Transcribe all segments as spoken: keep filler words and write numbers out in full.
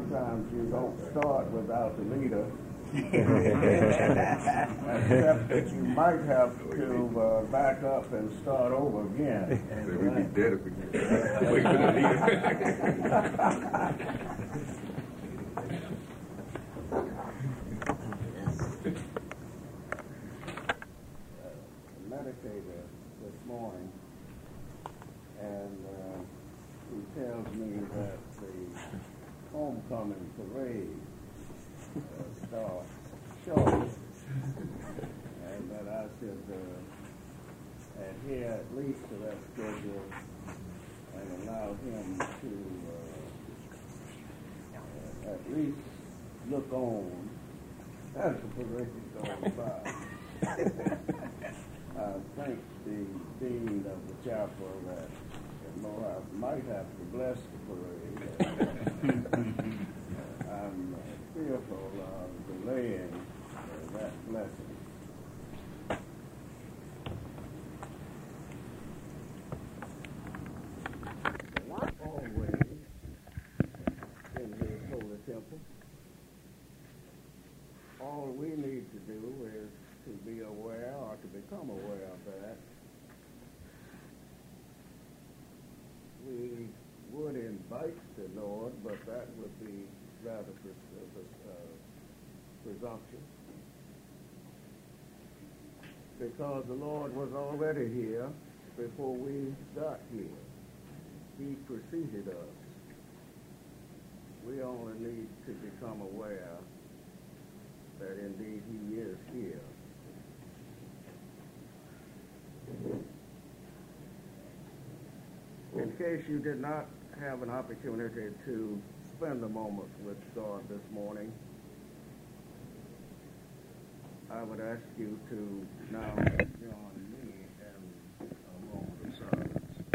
sometimes you don't start without the leader. Except that you might have to uh, back up and start over again. So we'd be dead if we wait for the leader. Meditator this morning, and uh, he tells me that the homecoming parade uh, starts shortly, and that I should uh, adhere at least to that schedule and allow him to uh, at least look on as the parade goes by. I thank the dean of the chapel that Moab might have to bless the parade. I'm uh, fearful of delaying uh, that blessing. Always in his holy temple, all we need to do is to be aware or to become aware of that. We would invite the Lord, but that would be rather pres- uh, presumptuous, because the Lord was already here before we got here. He preceded us. We only need to become aware that indeed he is here. In case you did not have an opportunity to spend a moment with God this morning, I would ask you to now join me in a moment of silence.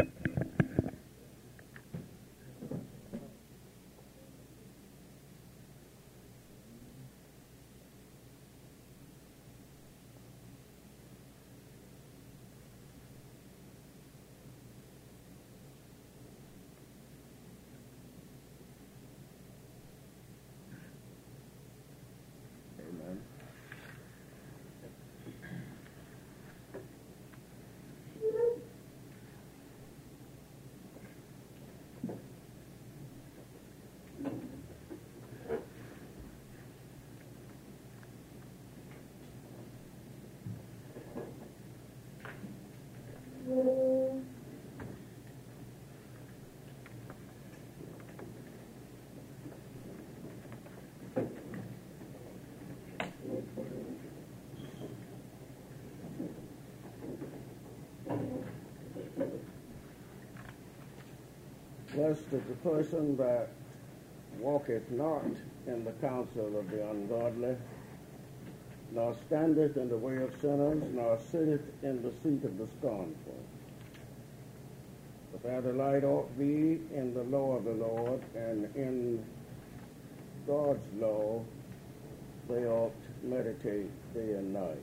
Blessed is the person that walketh not in the counsel of the ungodly, nor standeth in the way of sinners, nor sitteth in the seat of the scornful. But their delight ought be in the law of the Lord, and in God's law they ought to meditate day and night.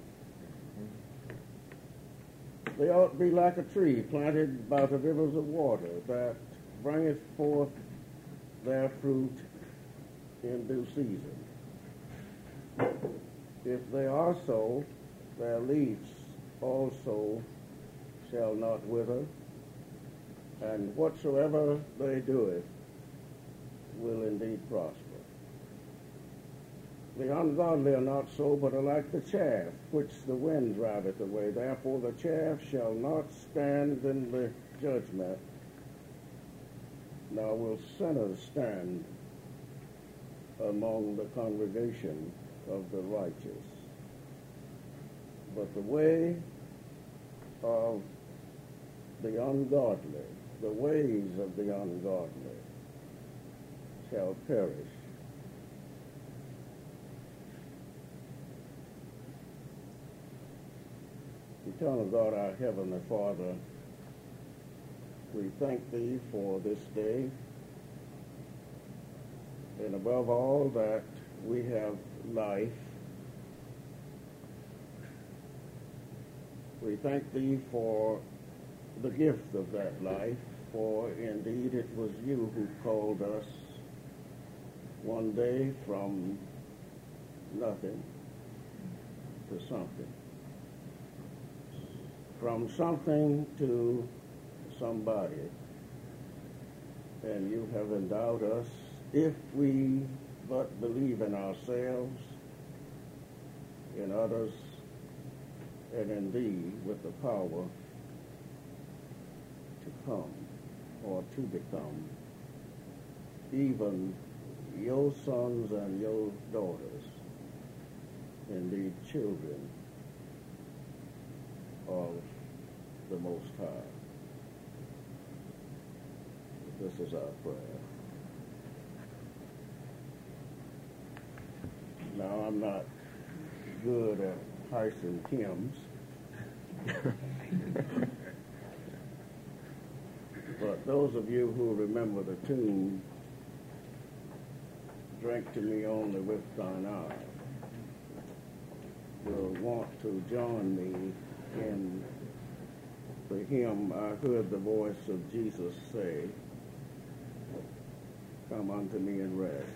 They ought to be like a tree planted by the rivers of water, that bringeth forth their fruit in due season. If they are so, their leaves also shall not wither, and whatsoever they doeth will indeed prosper. The ungodly are not so, but are like the chaff, which the wind driveth away. Therefore the chaff shall not stand in the judgment, nor will sinners stand among the congregation of the righteous. But the way of the ungodly, the ways of the ungodly, shall perish. Eternal God, our Heavenly Father, we thank Thee for this day, and above all that we have life. We thank Thee for the gift of that life, for indeed it was You who called us one day from nothing to something, from something to somebody. And you have endowed us, if we but believe in ourselves, in others, and in thee, with the power to come or to become even your sons and your daughters, indeed children of the Most High. This is our prayer. Now, I'm not good at Tyson hymns, but those of you who remember the tune, "Drink to Me Only with Thine Eye," will want to join me in the hymn, "I Heard the Voice of Jesus Say, Come unto me and rest."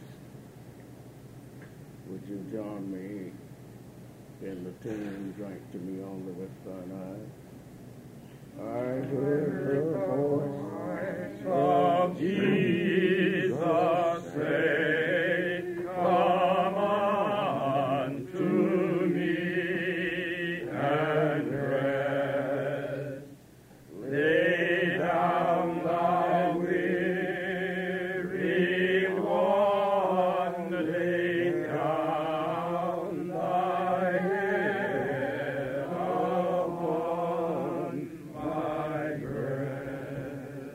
Would you join me in the tune, "Drink to Me Only with Thine Eye"? I heard the voice of Jesus say, Come unto me and rest. Lay down thy weary one, lay down thy head upon my breast.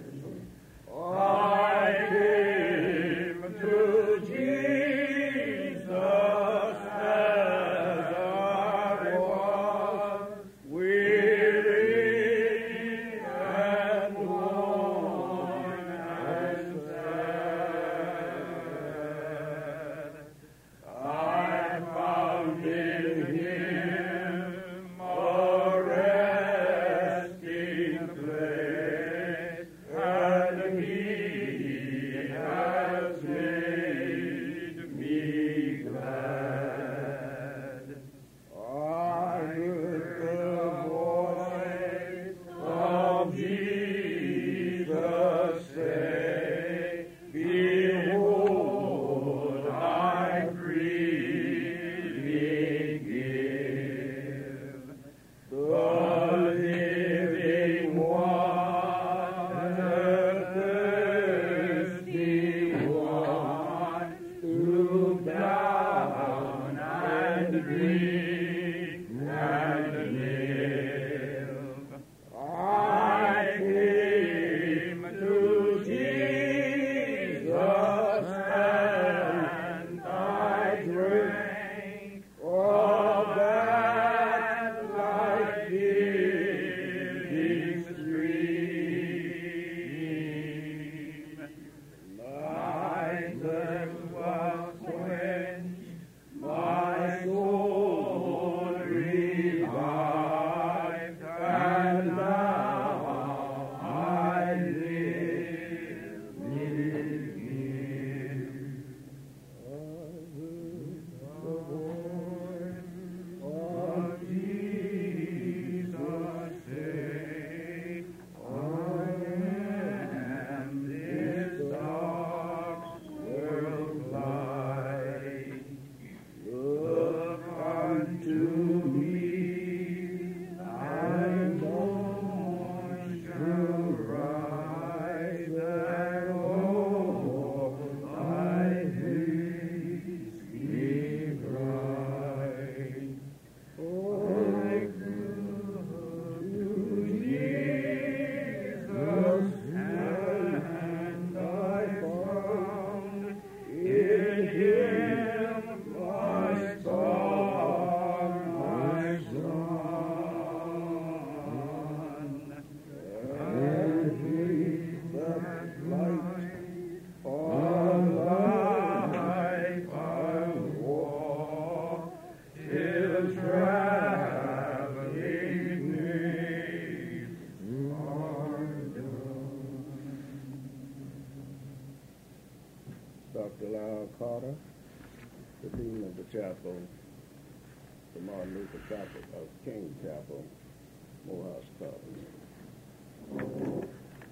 Doctor Lyle Carter, the Dean of the Chapel, the Martin Luther Chapel, of King Chapel, Morehouse College.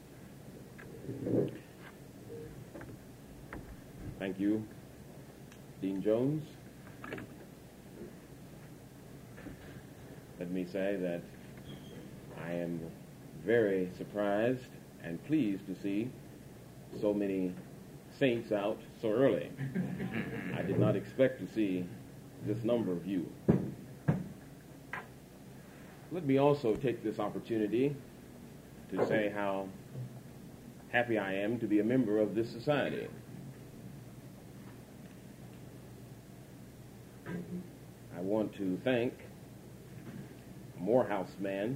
Thank you, Dean Jones. Let me say that I am very surprised and pleased to see so many saints out so early. I did not expect to see this number of you. Let me also take this opportunity to say how happy I am to be a member of this society. I want to thank Morehouse man,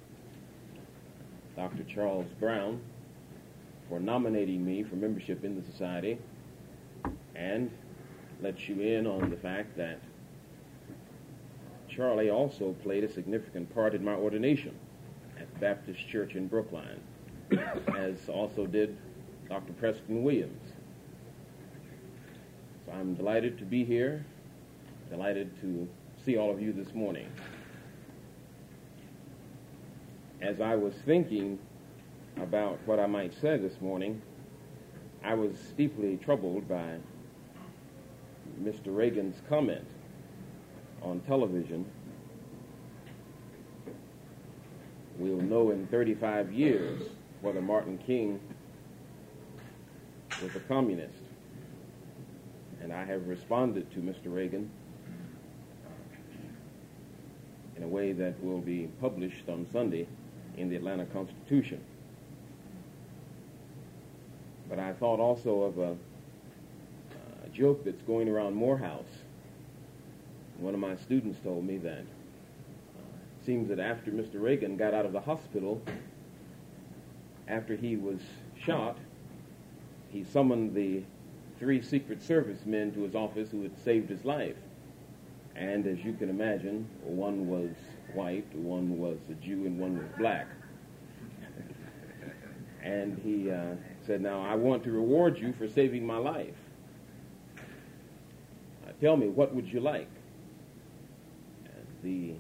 Doctor Charles Brown, for nominating me for membership in the society, and let you in on the fact that Charlie also played a significant part in my ordination at the Baptist Church in Brookline, as also did Doctor Preston Williams. So I'm delighted to be here, delighted to see all of you this morning. As I was thinking about what I might say this morning, I was deeply troubled by Mister Reagan's comment on television. We'll know in thirty-five years whether Martin King was a communist. And I have responded to Mister Reagan in a way that will be published on Sunday in the Atlanta Constitution. But I thought also of a, a joke that's going around Morehouse. One of my students told me that uh, it seems that after Mister Reagan got out of the hospital, after he was shot, he summoned the three Secret Service men to his office who had saved his life. And as you can imagine, one was white, one was a Jew, and one was black. And he uh, said, now, I want to reward you for saving my life. Uh, tell me, what would you like? And the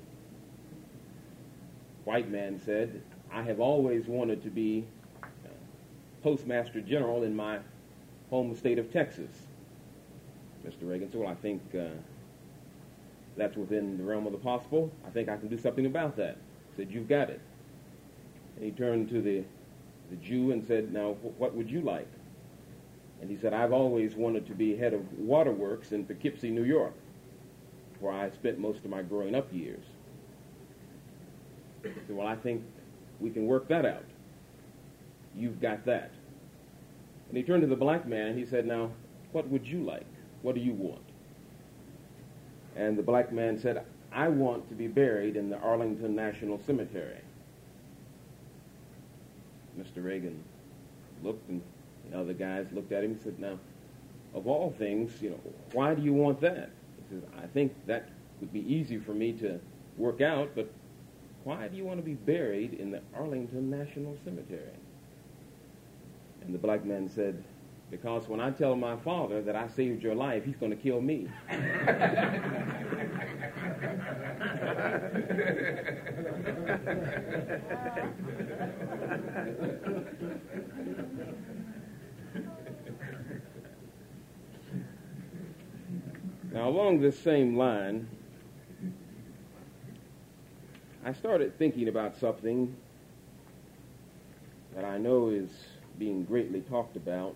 white man said, I have always wanted to be uh, Postmaster General in my home state of Texas. Mister Reagan said, well, I think uh, that's within the realm of the possible. I think I can do something about that. He said, you've got it. And he turned to the, the Jew and said, now, what would you like? And he said, I've always wanted to be head of waterworks in Poughkeepsie, New York, where I spent most of my growing up years. He said, well, I think we can work that out. You've got that. And he turned to the black man. He said, now, what would you like? What do you want? And the black man said, I want to be buried in the Arlington National Cemetery. Mister Reagan looked, and the other guys looked at him and said, now, of all things, you know, why do you want that? He says, I think that would be easy for me to work out, but why do you want to be buried in the Arlington National Cemetery? And the black man said, because when I tell my father that I saved your life, he's going to kill me. Now, along this same line, I started thinking about something that I know is being greatly talked about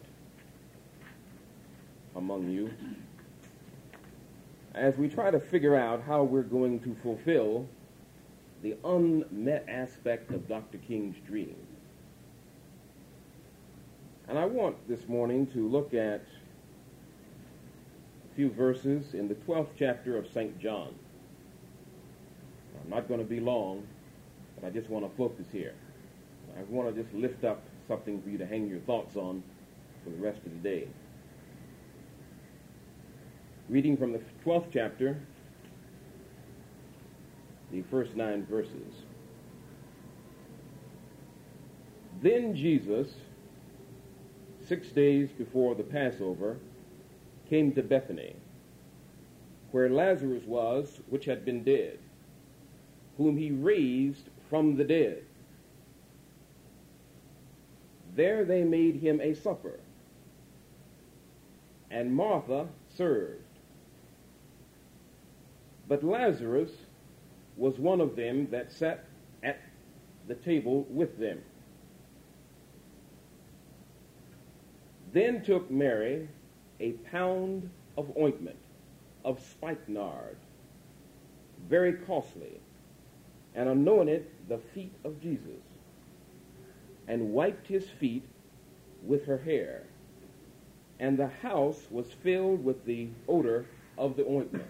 among you as we try to figure out how we're going to fulfill the unmet aspect of Doctor King's dream. And I want this morning to look at a few verses in the twelfth chapter of Saint John. I'm not going to be long, but I just want to focus here. I want to just lift up something for you to hang your thoughts on for the rest of the day. Reading from the twelfth chapter, the first nine verses. Then Jesus, six days before the Passover, came to Bethany, where Lazarus was, which had been dead, whom he raised from the dead. There they made him a supper, and Martha served. But Lazarus was one of them that sat at the table with them. Then took Mary a pound of ointment of spikenard, very costly, and anointed the feet of Jesus, and wiped his feet with her hair. And the house was filled with the odor of the ointment.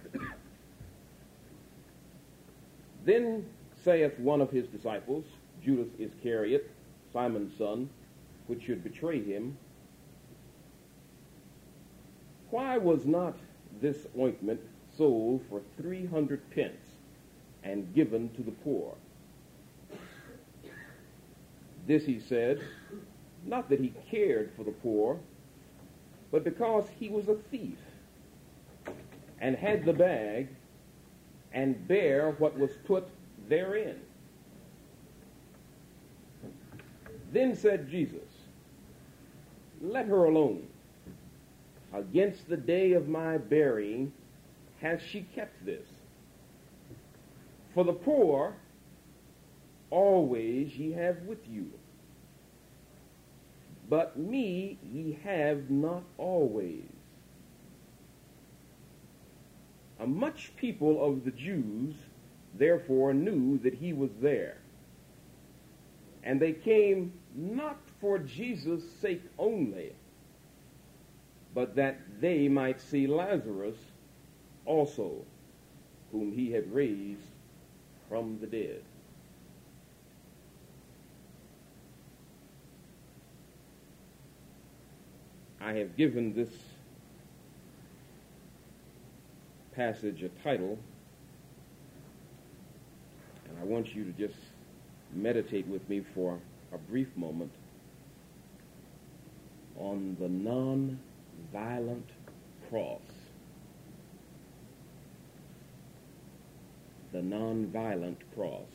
Then saith one of his disciples, Judas Iscariot, Simon's son, which should betray him, why was not this ointment sold for three hundred pence and given to the poor? This he said, not that he cared for the poor, but because he was a thief, and had the bag, and bare what was put therein. Then said Jesus, let her alone. Against the day of my burying has she kept this. For the poor always ye have with you, but me ye have not always. A much people of the Jews therefore knew that he was there, and they came not for Jesus' sake only, but that they might see Lazarus also, whom he had raised from the dead. I have given this passage a title, and I want you to just meditate with me for a brief moment on the non-violent cross. The non-violent cross.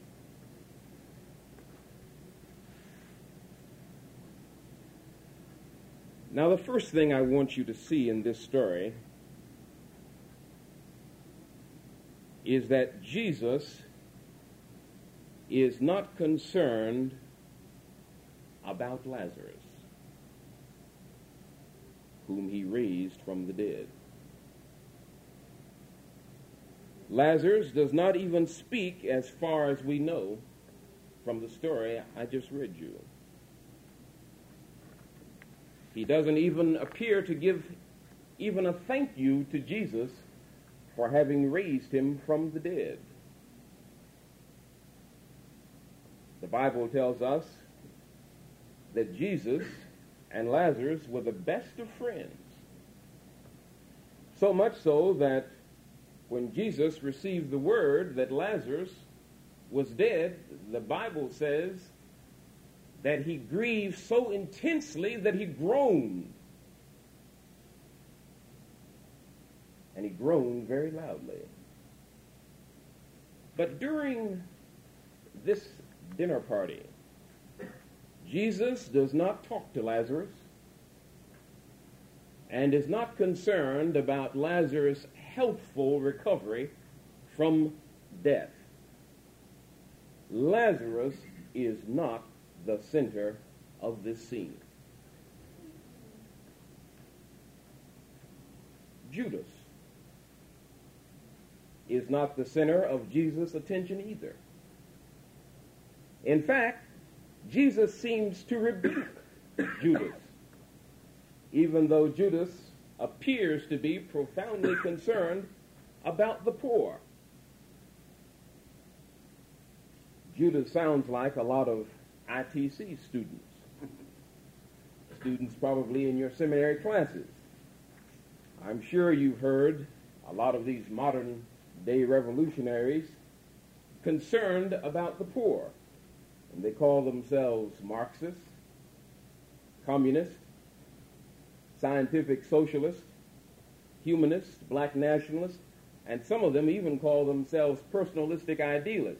Now, the first thing I want you to see in this story is that Jesus is not concerned about Lazarus, whom he raised from the dead. Lazarus does not even speak, as far as we know from the story I just read you. He doesn't even appear to give even a thank you to Jesus for having raised him from the dead. The Bible tells us that Jesus and Lazarus were the best of friends. So much so that when Jesus received the word that Lazarus was dead, the Bible says that he grieved so intensely that he groaned. And he groaned very loudly. But during this dinner party, Jesus does not talk to Lazarus and is not concerned about Lazarus' healthful recovery from death. Lazarus is not the center of this scene. Judas is not the center of Jesus' attention either. In fact, Jesus seems to rebuke Judas, even though Judas appears to be profoundly concerned about the poor. Judas sounds like a lot of I T C students, students probably in your seminary classes. I'm sure you've heard a lot of these modern day revolutionaries concerned about the poor. And they call themselves Marxists, communists, scientific socialists, humanists, black nationalists, and some of them even call themselves personalistic idealists.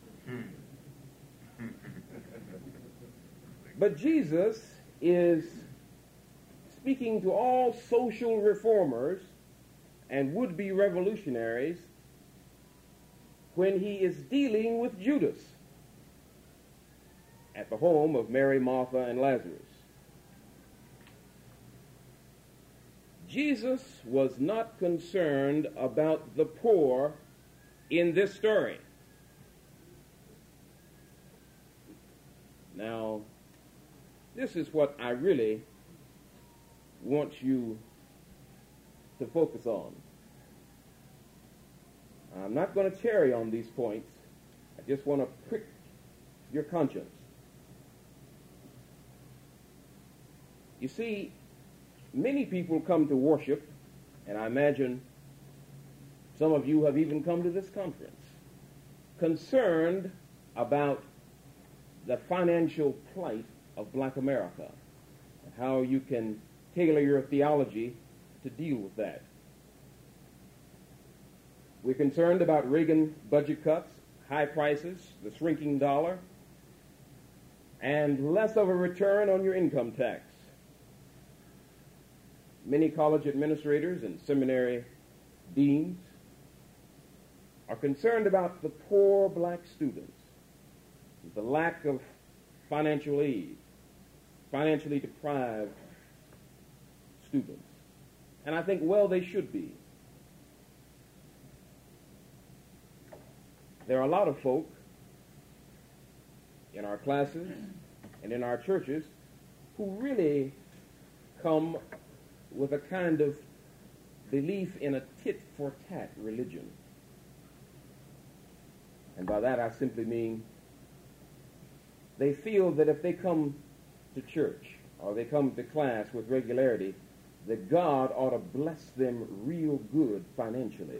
But Jesus is speaking to all social reformers and would-be revolutionaries when he is dealing with Judas at the home of Mary, Martha, and Lazarus. Jesus was not concerned about the poor in this story. Now, this is what I really want you to focus on. I'm not going to tarry on these points. I just want to prick your conscience. You see, many people come to worship, and I imagine some of you have even come to this conference, concerned about the financial plight of black America and how you can tailor your theology to deal with that. We're concerned about Reagan budget cuts, high prices, the shrinking dollar, and less of a return on your income tax. Many college administrators and seminary deans are concerned about the poor black students, the lack of financial aid, financially deprived students. And I think, well, they should be. There are a lot of folk in our classes and in our churches who really come with a kind of belief in a tit-for-tat religion. And by that I simply mean they feel that if they come to church or they come to class with regularity, that God ought to bless them real good financially.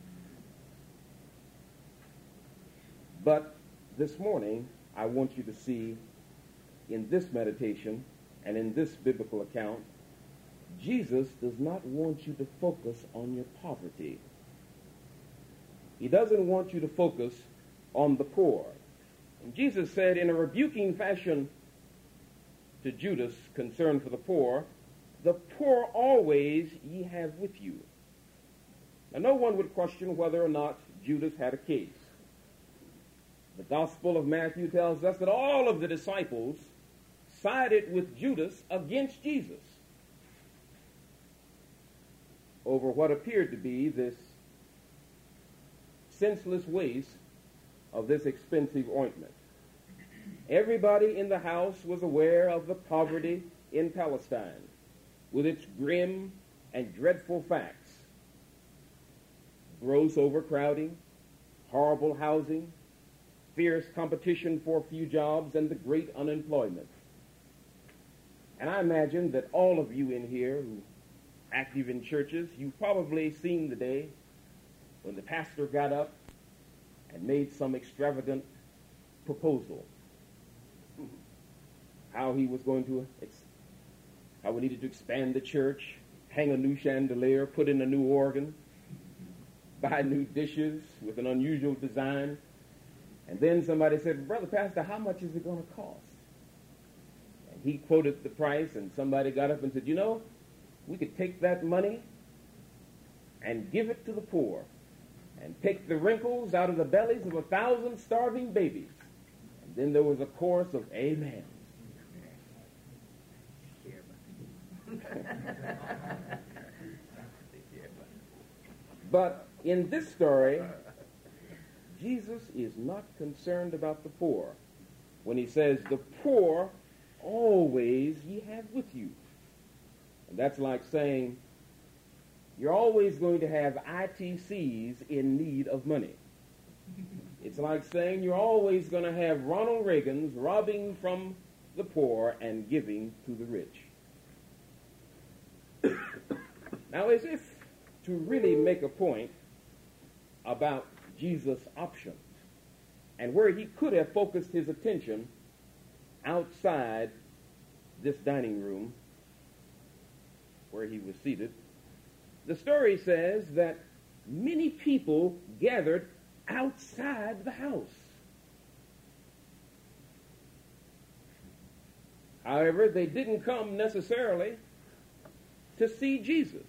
But this morning, I want you to see in this meditation and in this biblical account, Jesus does not want you to focus on your poverty. He doesn't want you to focus on the poor. And Jesus said in a rebuking fashion to Judas, concerned for the poor, "The poor always ye have with you." Now, no one would question whether or not Judas had a case. The Gospel of Matthew tells us that all of the disciples sided with Judas against Jesus over what appeared to be this senseless waste of this expensive ointment. Everybody in the house was aware of the poverty in Palestine, with its grim and dreadful facts: gross overcrowding, horrible housing, fierce competition for few jobs, and the great unemployment. And I imagine that all of you in here who are active in churches, you've probably seen the day when the pastor got up and made some extravagant proposal. How he was going to, ex- how we needed to expand the church, hang a new chandelier, put in a new organ, buy new dishes with an unusual design. And then somebody said, "Brother Pastor, how much is it going to cost?" And he quoted the price, and somebody got up and said, "You know, we could take that money and give it to the poor and take the wrinkles out of the bellies of a thousand starving babies." And then there was a chorus of amen. But in this story, Jesus is not concerned about the poor when he says, "The poor always ye have with you." And that's like saying you're always going to have I T Cs in need of money. It's like saying you're always going to have Ronald Reagans robbing from the poor and giving to the rich. Now, as if to really make a point about Jesus' options and where he could have focused his attention outside this dining room where he was seated, the story says that many people gathered outside the house. However, they didn't come necessarily to see Jesus.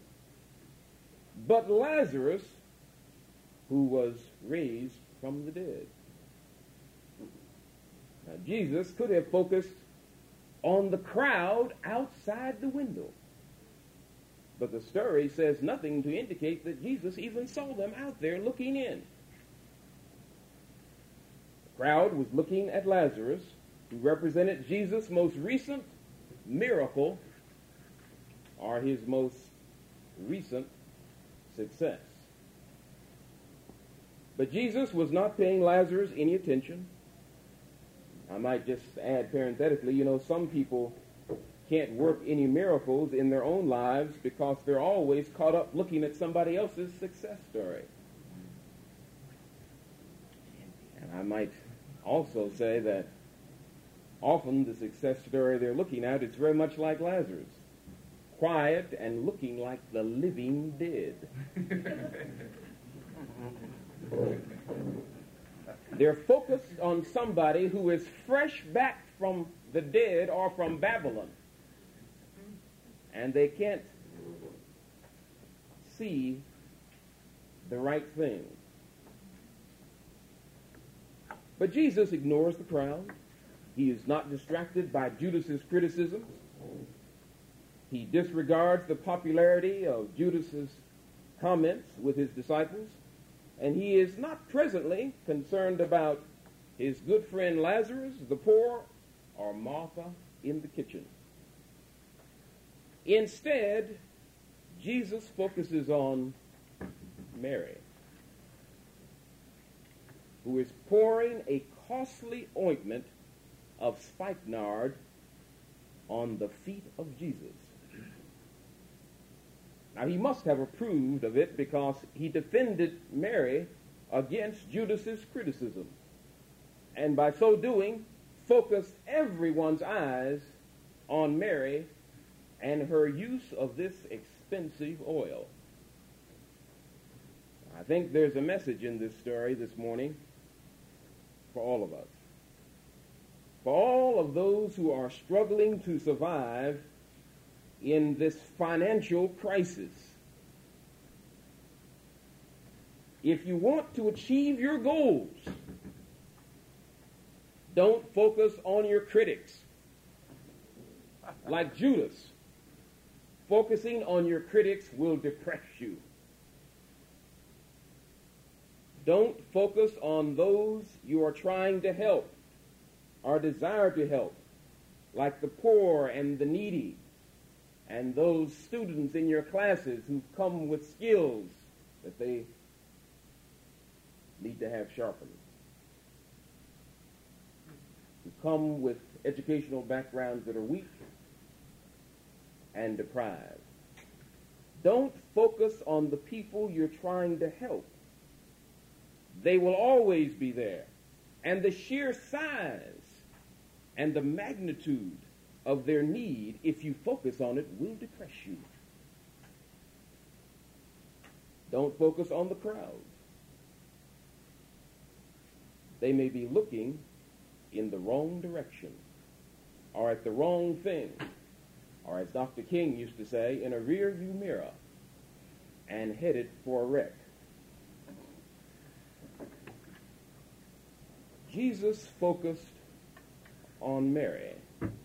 But Lazarus, who was raised from the dead. Now, Jesus could have focused on the crowd outside the window. But the story says nothing to indicate that Jesus even saw them out there looking in. The crowd was looking at Lazarus, who represented Jesus' most recent miracle or his most recent success. But Jesus was not paying Lazarus any attention. I might just add parenthetically, you know, some people can't work any miracles in their own lives because they're always caught up looking at somebody else's success story. And I might also say that often the success story they're looking at is very much like Lazarus, quiet and looking like the living dead. They're focused on somebody who is fresh back from the dead or from Babylon. And they can't see the right thing. But Jesus ignores the crowd. He is not distracted by Judas's criticisms. He disregards the popularity of Judas's comments with his disciples. And he is not presently concerned about his good friend Lazarus, the poor, or Martha in the kitchen. Instead, Jesus focuses on Mary, who is pouring a costly ointment of spikenard on the feet of Jesus. Now, he must have approved of it because he defended Mary against Judas's criticism, and by so doing, focused everyone's eyes on Mary and her use of this expensive oil. I think there's a message in this story this morning for all of us. For all of those who are struggling to survive in this financial crisis. If you want to achieve your goals, don't focus on your critics. Like Judas, focusing on your critics will depress you. Don't focus on those you are trying to help or desire to help, like the poor and the needy, and those students in your classes who come with skills that they need to have sharpened, who come with educational backgrounds that are weak and deprived. Don't focus on the people you're trying to help. They will always be there. And the sheer size and the magnitude of their need, if you focus on it, will depress you. Don't focus on the crowd. They may be looking in the wrong direction, or at the wrong thing, or as Doctor King used to say, in a rear-view mirror, and headed for a wreck. Jesus focused on Mary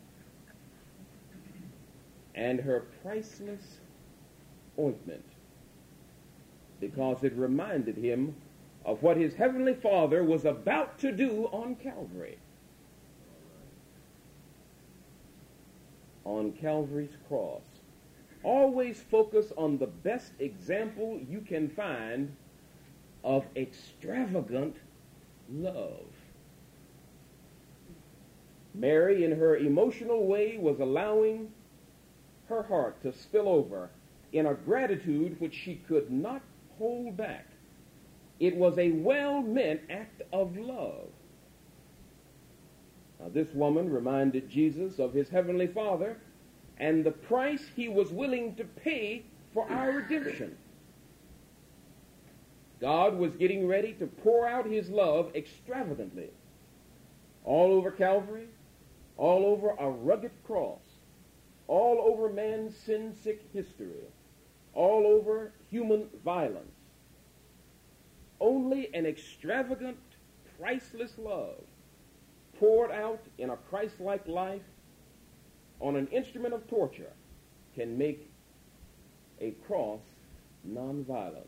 and her priceless ointment because it reminded him of what his heavenly Father was about to do on Calvary. On Calvary's cross. Always focus on the best example you can find of extravagant love. Mary, in her emotional way, was allowing her heart to spill over in a gratitude which she could not hold back. It was a well-meant act of love. Now, this woman reminded Jesus of his heavenly Father and the price he was willing to pay for our redemption. God was getting ready to pour out his love extravagantly all over Calvary, all over a rugged cross, all over man's sin-sick history, all over human violence. Only an extravagant, priceless love poured out in a Christ-like life on an instrument of torture can make a cross nonviolent.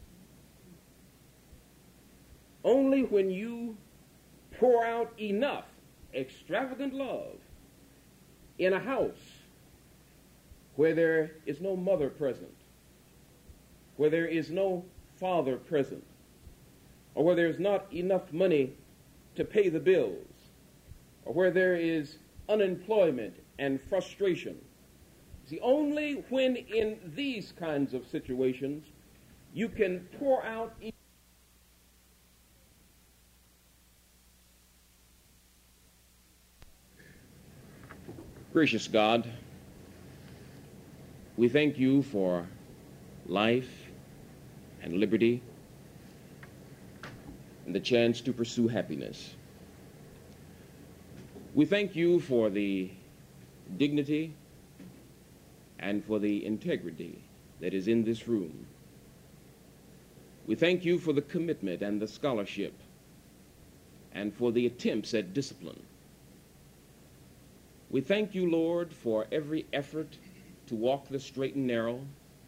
Only when you pour out enough extravagant love in a house where there is no mother present, where there is no father present, or where there's not enough money to pay the bills, or where there is unemployment and frustration. See, only when in these kinds of situations you can pour out. Gracious God, we thank you for life and liberty and the chance to pursue happiness. We thank you for the dignity and for the integrity that is in this room. We thank you for the commitment and the scholarship and for the attempts at discipline. We thank you, Lord, for every effort to walk the straight and narrow,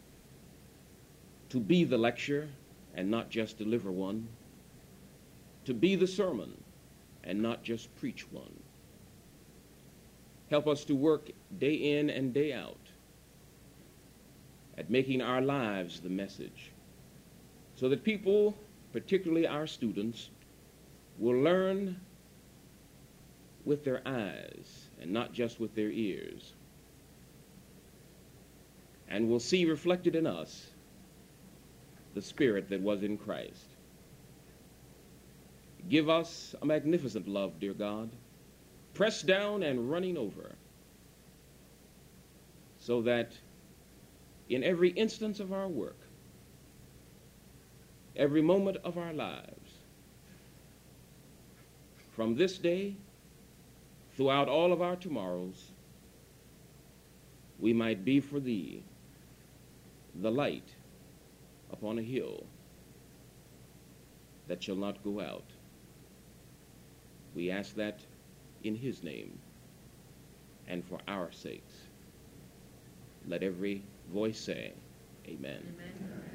to be the lecture and not just deliver one, to be the sermon and not just preach one. Help us to work day in and day out at making our lives the message, so that people, particularly our students, will learn with their eyes and not just with their ears, and will see reflected in us the Spirit that was in Christ. Give us a magnificent love, dear God, pressed down and running over, so that in every instance of our work, every moment of our lives, from this day throughout all of our tomorrows, we might be for thee the light upon a hill that shall not go out. We ask that in his name and for our sakes. Let every voice say, amen. Amen.